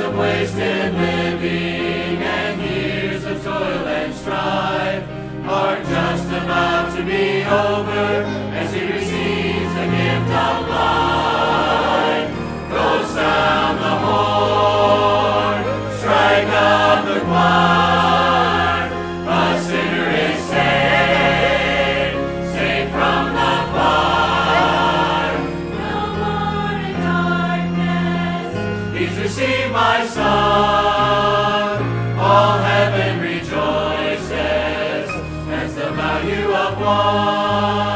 of wasted living and years of toil and strife are just about to be over as he receives the gift of life. Go sound the horn, strike up the choir. A sinner is saved, saved from the fire. No more in darkness, he's received my son. All heaven rejoices, that's the value of one.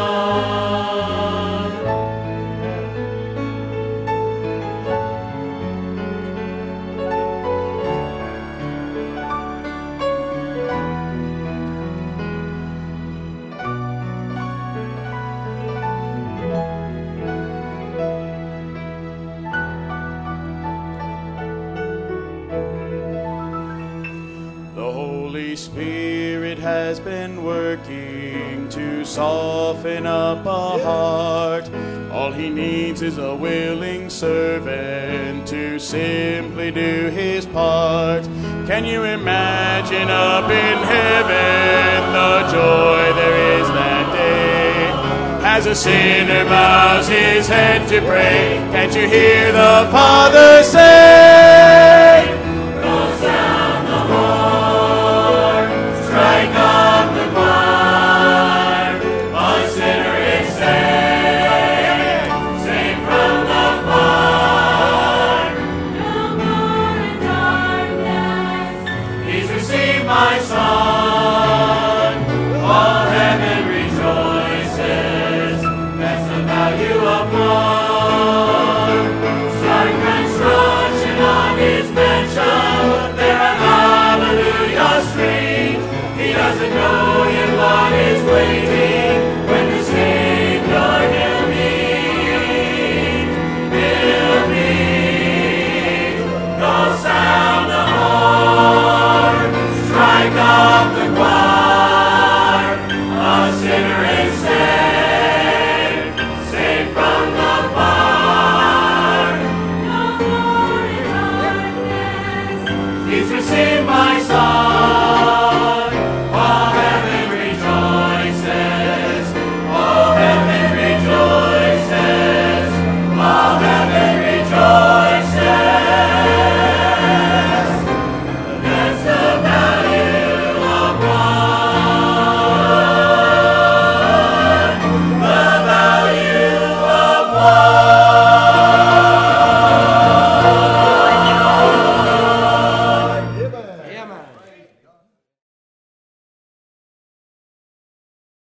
The Holy Spirit has been working to soften up a heart. All he needs is a willing servant to simply do his part. Can you imagine up in heaven the joy there is that day? As a sinner bows his head to pray, can't you hear the Father say, Go sound the horn, strike up the choir. A sinner is saved, saved from the fire. No more in darkness, he's received my son. All heaven rejoices, that's the value of one. Start construction on his mansion.